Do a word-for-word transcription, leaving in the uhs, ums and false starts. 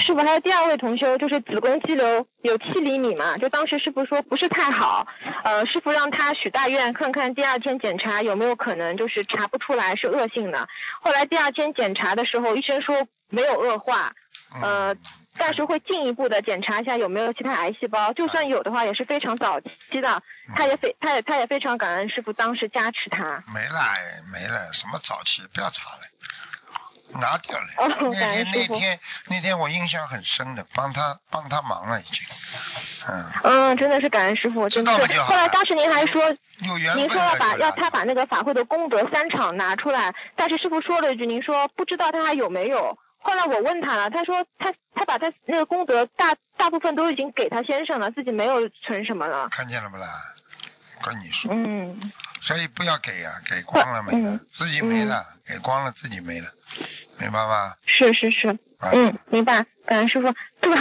师傅还有第二位同修，就是子宫肌瘤有七厘米嘛，就当时师傅说不是太好，呃，师傅让他许大愿看看第二天检查有没有可能就是查不出来是恶性的。后来第二天检查的时候，医生说没有恶化，呃，但是会进一步的检查一下有没有其他癌细胞，就算有的话也是非常早期的。他也非他也他也非常感恩师傅当时加持他。 没了没了，什么早期不要查了。拿掉了。 哦， 那天那感恩师傅。 天那天我印象很深的，帮他帮他忙了已经。嗯。 嗯，真的是感恩师傅，真的是。后来当时您还说， 有缘分您说要把要他把那个法会的功德三场拿出来，但是师傅说了一句，您说不知道他还有没有。后来我问他了，他说他他把他那个功德大大部分都已经给他先生了，自己没有存什么了。 看见了不啦？跟你说。 嗯。 所以不要给啊，给光了没了， 嗯、 自己没了、嗯，给光了自己没了，明白吗？ 是是是，嗯，明白，感恩师傅。